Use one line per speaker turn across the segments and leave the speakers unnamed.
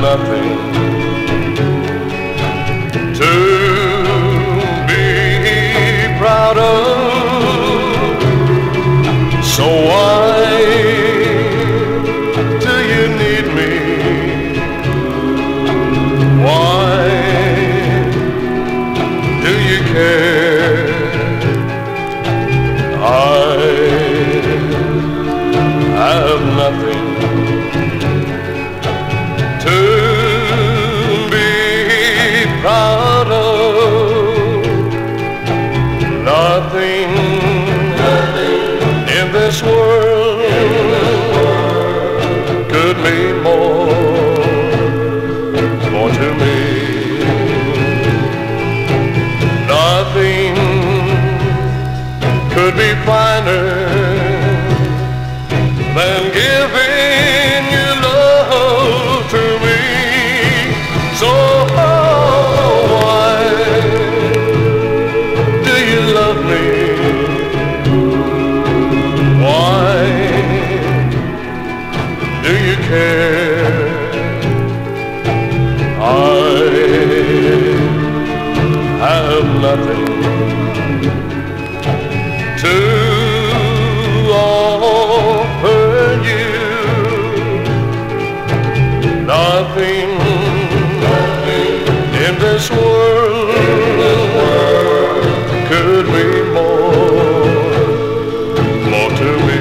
nothing to be proud of. So why do you need me? Why do you care? I have nothing to be proud of. Nothing in this world could mean more to me. Nothing could be finer than giving your love to me. So why do you love me? Why do you care? I have nothing to offer you. Nothing in this world could mean more to me.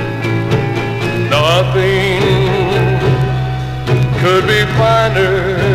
Nothing could be finer